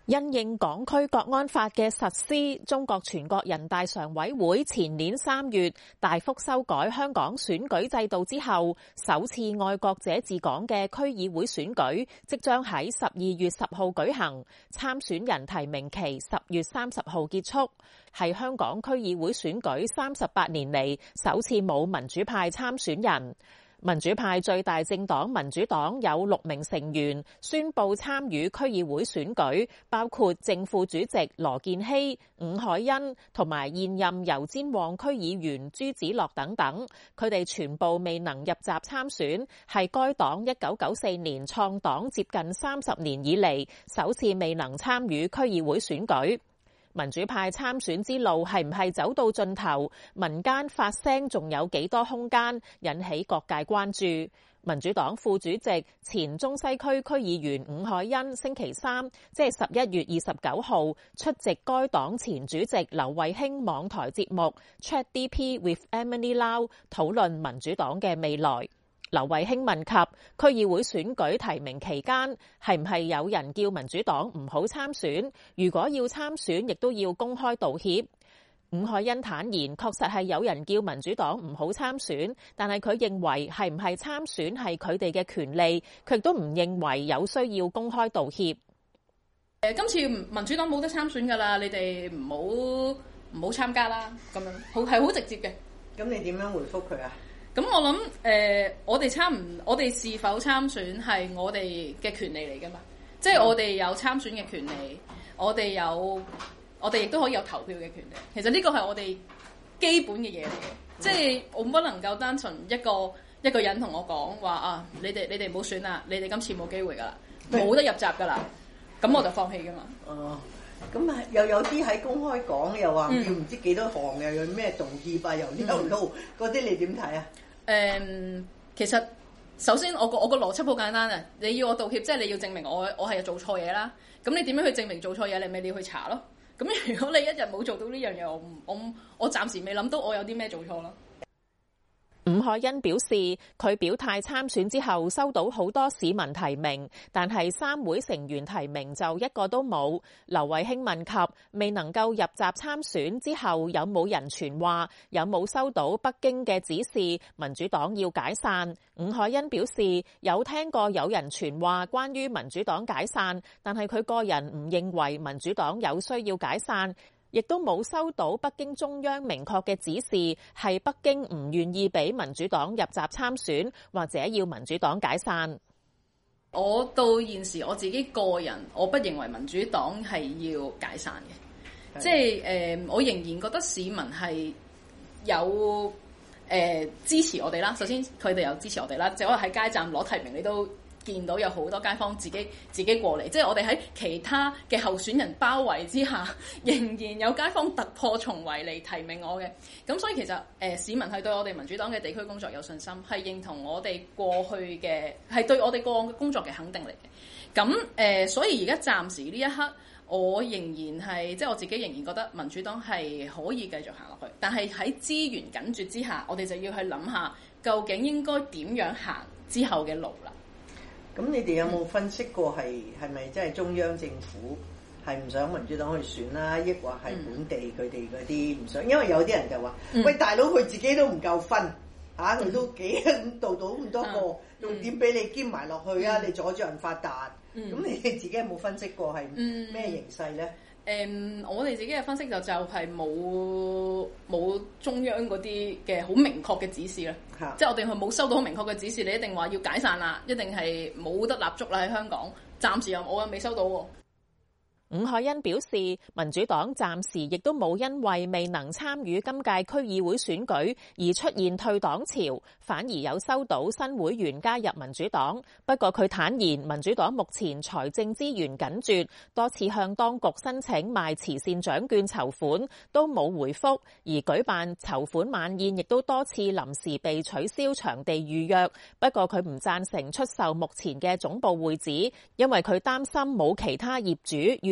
因應港區國安法嘅實施，中國全國人大常委會前年3月大幅修改香港選舉制度之後，首次愛國者治港嘅區議會選舉即將喺12月10號舉行，參選人提名期10月30號結束，係香港區議會選舉38年嚟首次冇民主派參選人。民主派最大政黨民主黨有6名成員宣布參與區議會選舉，包括正副主席羅健熙、伍凱欣同埋現任油尖旺區議員朱子樂等等。佢哋全部未能入閘參選，係該黨1994年創黨接近30年以嚟首次未能參與區議會選舉。民主派參選之路係唔係走到盡頭？民間發聲仲有幾多空間？引起各界關注。民主黨副主席、前中西區區議員伍凱欣星期三，即係11月29號出席該黨前主席劉慧卿網台節目 Chat DP with Emily Lau 討論民主黨嘅未來。劉慧卿問及區議會選舉提名期間係唔係有人叫民主黨唔好參選？如果要參選，亦都要公開道歉。伍凱欣坦言，確實係有人叫民主黨唔好參選，但係佢認為係唔係參選係佢哋嘅權利，佢亦都唔認為有需要公開道歉。 今次民主黨冇得參選㗎啦，你哋唔好參加啦，咁樣係好直接嘅。 咁你點樣回覆佢啊？ 咁我諗我哋是否參選係我哋嘅權利嚟㗎嘛？即係我哋有參選嘅權利，我哋亦都可以有投票嘅權利。其實呢個係我哋基本嘅嘢嚟嘅，即係我不能夠單純一個人同我講話啊，你哋唔好選啦，你哋今次冇機會㗎啦，冇得入閘㗎啦，咁我就放棄㗎嘛。 哦，咁啊又有啲喺公開講，又話要唔知幾多行，又有咩道歉啊，又呢又撈嗰啲，你點睇啊？ 其實首先我個邏輯好簡單啊，你要我道歉，即係你要證明我係做錯嘢啦。咁你點樣去證明做錯嘢？你要去查咯。咁如果你一日冇做到呢樣嘢，我暫時未諗到我有啲咩做錯咯。 伍凱欣表示，佢表態參選之後收到好多市民提名，但係3會成員提名就一個都冇。劉慧卿問及未能夠入閘參選之後有冇人傳話，有冇收到北京嘅指示民主黨要解散？伍凱欣表示有聽過有人傳話關於民主黨解散，但係佢個人唔認為民主黨有需要解散。亦都冇收到北京中央明確嘅指示，係北京唔願意俾民主黨入閘參選，或者要民主黨解散。 我到現時我自己個人，我不認為民主黨係要解散嘅，即係我仍然覺得市民係有支持我哋啦。首先佢哋有支持我哋啦，即係我喺街站攞提名，你都見到有好多街坊自己過嚟，即係我哋喺其他嘅候選人包圍之下，仍然有街坊突破重圍嚟提名我嘅。咁所以其實市民係對我哋民主黨嘅地區工作有信心，係認同我哋過去嘅，係對我哋過往嘅工作嘅肯定嚟嘅。咁所以而家暫時呢一刻，我仍然係即係我自己仍然覺得民主黨係可以繼續行落去，但係喺資源緊絀之下，我哋就要去諗下究竟應該點樣行之後嘅路啦。 咁你哋有冇分析過係咪真係中央政府係唔想民主黨去選啦，抑或係本地佢哋嗰啲唔想？因為有啲人就話：喂，大佬佢自己都唔夠分嚇，佢都幾度到咁多個，用點俾你兼埋落去啊？你阻住人發達，咁你哋自己有冇分析過係咩形勢咧？ 我哋自己嘅分析就係冇中央嗰啲嘅好明確嘅指示啦，即係我哋係冇收到好明確嘅指示，你一定話要解散啦，一定係冇得立足啦喺香港，暫時我又未收到喎。 伍凱欣表示，民主黨暫時亦都冇因為未能參與今屆區議會選舉而出現退黨潮，反而有收到新會員加入民主黨。不過佢坦言，民主黨目前財政資源緊絀，多次向當局申請賣慈善獎券籌款都冇回覆，而舉辦籌款晚宴亦都多次臨時被取消場地預約。不過佢唔贊成出售目前嘅總部會址，因為佢擔心冇其他業主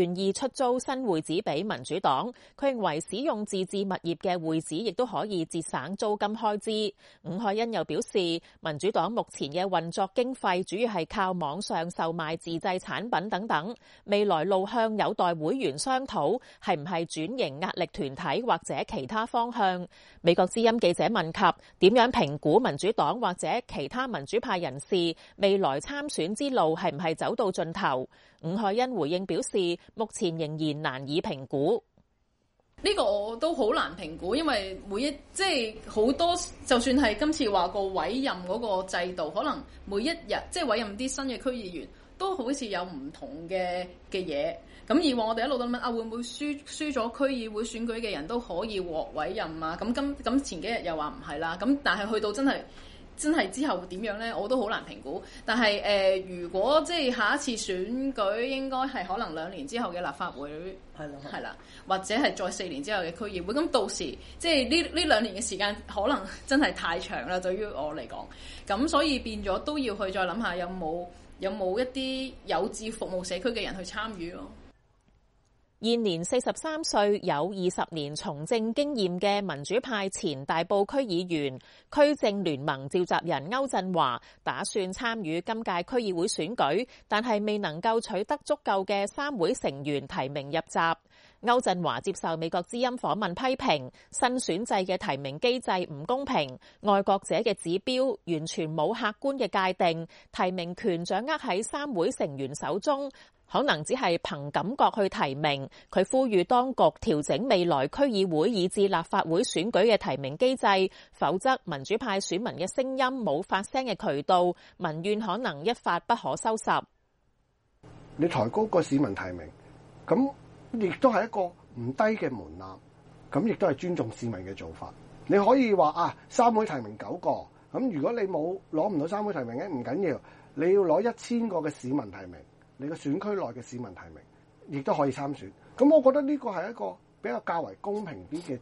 願意出租新會址俾民主黨。佢認為使用自置物業嘅會址亦都可以節省租金開支。伍凱欣又表示，民主黨目前嘅運作經費主要係靠網上售賣自製產品等等，未來路向有待會員商討，係唔係轉型壓力團體或者其他方向。美國之音記者問及點樣評估民主黨或者其他民主派人士未來參選之路係唔係走到盡頭，伍凱欣回應表示，目前仍然難以評估。 呢個我都好難評估，因為即係好多，就算係今次話個委任嗰個制度，可能每一日即係委任啲新嘅區議員，都好似有唔同嘅嘢。咁以往我哋一路都問會唔會輸咗區議會選舉嘅人都可以獲委任啊？咁前幾日又話唔係啦。咁但係去到真係之後點樣呢？我都好難評估。但係如果即係下一次選舉，應該係可能2年之後嘅立法會係啦，或者係再4年之後嘅區議會。咁到時即係呢2年嘅時間，可能真係太長啦，對於我嚟講。咁所以變咗都要去再諗下有冇一啲有志服務社區嘅人去參與咯。 現年43歲、有20年從政經驗嘅民主派前大埔區議員、區政聯盟召集人歐振華打算參與今屆區議會選舉，但係未能夠取得足夠嘅3會成員提名入閘。歐振華接受美國之音訪問，批評新選制嘅提名機制唔公平，愛國者嘅指標完全冇客觀嘅界定，提名權掌握喺3會成員手中，可能只係憑感覺去提名。佢呼籲當局調整未來區議會以至立法會選舉嘅提名機制，否則民主派選民嘅聲音冇發聲嘅渠道，民怨可能一發不可收拾。 你抬高個市民提名，咁亦都係一個唔低嘅門檻，咁亦都係尊重市民嘅做法。你可以話3會提名9個，咁如果你攞唔到3會提名咧，唔緊要，你要攞1000個嘅市民提名，你個選區內嘅市民提名，亦都可以參選。咁我覺得呢個係一個比較較為公平啲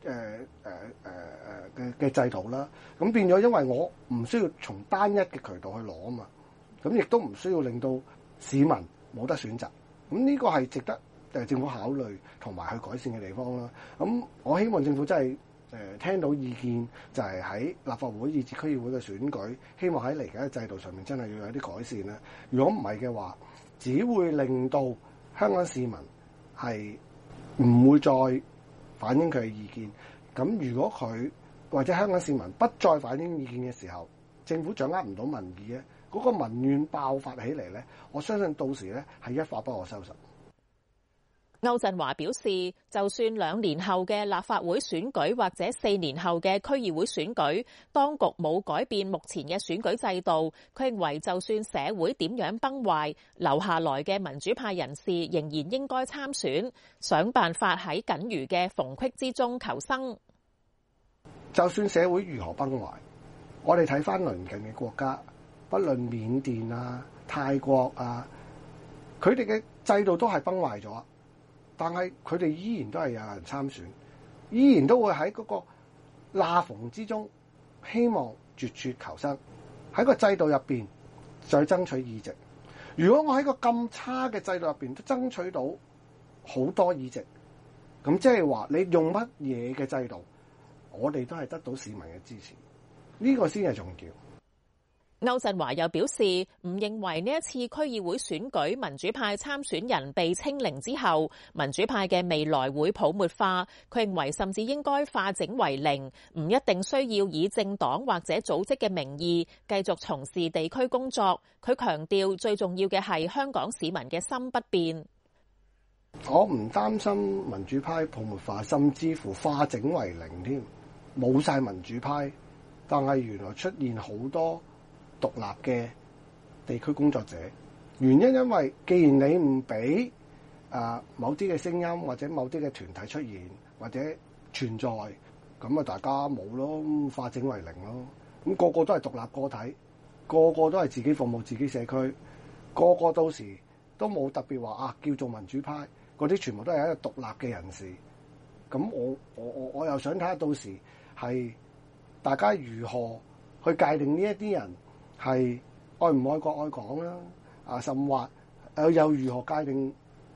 嘅制度啦。咁變咗，因為我唔需要從單一嘅渠道去攞啊嘛，咁亦都唔需要令到市民冇得選擇。咁呢個係值得政府考慮同埋去改善嘅地方啦。咁我希望政府真係聽到意見，就係喺立法會以至區議會嘅選舉，希望喺嚟緊嘅制度上面真係要有啲改善啦。如果唔係嘅話，只會令到香港市民係唔會再反映佢嘅意見。咁如果佢或者香港市民不再反映意見嘅時候，政府掌握唔到民意咧，嗰個民怨爆發起嚟咧，我相信到時咧係一發不可收拾。 歐振華表示，就算2年後嘅立法會選舉或者4年後嘅區議會選舉，當局冇改變目前嘅選舉制度，佢認為就算社會點樣崩壞，留下來嘅民主派人士仍然應該參選，想辦法喺僅餘嘅縫隙之中求生。 就算社會如何崩壞，我哋睇返鄰近嘅國家，不論緬甸啊、泰國啊，佢哋嘅制度都係崩壞咗。但係佢哋依然都係有人參選，依然都會喺嗰個罅縫之中希望絕處求生，喺個制度入邊再爭取議席。如果我喺個咁差嘅制度入邊都爭取到好多議席，咁即係話你用乜嘢嘅制度，我哋都係得到市民嘅支持，呢個先係重要。 歐振華又表示，唔認為呢一次區議會選舉民主派參選人被清零之後，民主派嘅未來會泡沫化。佢認為甚至應該化整為零，唔一定需要以政黨或者組織嘅名義繼續從事地區工作。佢強調最重要嘅係香港市民嘅心不變。 我唔擔心民主派泡沫化，甚至乎化整為零添，冇晒民主派，但係原來出現好多獨立嘅地區工作者，原因因為既然你唔俾某啲嘅聲音或者某啲嘅團體出現或者存在，咁啊大家冇咯，化整為零咯。咁個個都係獨立個體，個個都係自己服務自己社區，個個到時都冇特別話叫做民主派，嗰啲全部都係一個獨立嘅人士。咁我又想睇下到時係大家如何去界定呢一啲人係愛唔愛國愛港啦，甚或又如何界定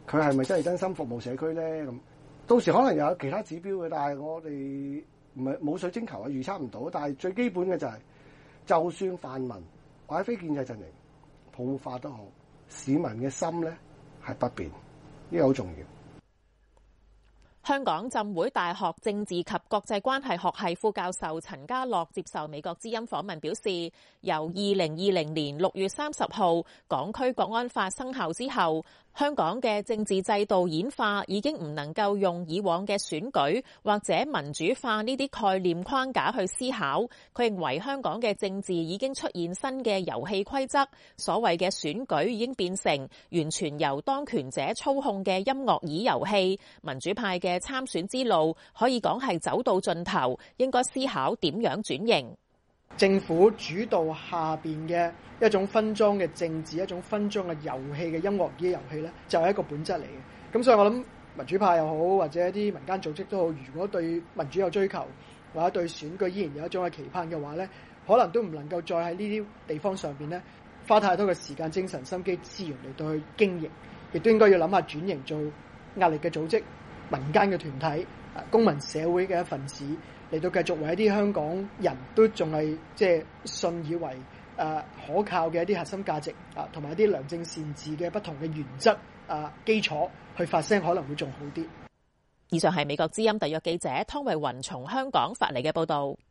佢係咪真係真心服務社區咧？咁到時可能有其他指標嘅，但係我哋唔係冇水晶球啊，預測唔到。但係最基本嘅就係，就算泛民或者非建制陣營泡沫化都好，市民嘅心咧係不變，呢個好重要。 香港浸會大學政治及國際關係學系副教授陳家樂接受美國之音訪問表示，由2020年6月30號港區國安法生效之後，香港嘅政治制度演化已經唔能夠用以往嘅選舉或者民主化呢啲概念框架去思考。佢認為香港嘅政治已經出現新嘅遊戲規則，所謂嘅選舉已經變成完全由當權者操控嘅音樂椅遊戲，民主派嘅參選之路可以講係走到盡頭，應該思考點樣轉型。 政府主導下邊嘅一種分贓嘅政治，一種分贓嘅遊戲嘅音樂椅遊戲咧，就係一個本質嚟嘅。咁所以我諗民主派又好，或者一啲民間組織都好，如果對民主有追求，或者對選舉依然有一種嘅期盼嘅話咧，可能都唔能夠再喺呢啲地方上邊咧花太多嘅時間、精神、心機、資源嚟到去經營，亦都應該要諗下轉型做壓力嘅組織、民間嘅團體、公民社會嘅一份子，嚟到繼續為一啲香港人都仲係即係信以為可靠嘅一啲核心價值同埋一啲良政善治嘅不同嘅原則基礎去發聲，可能會仲好啲。 以上係美國之音特約記者湯慧雲從香港發嚟嘅報導。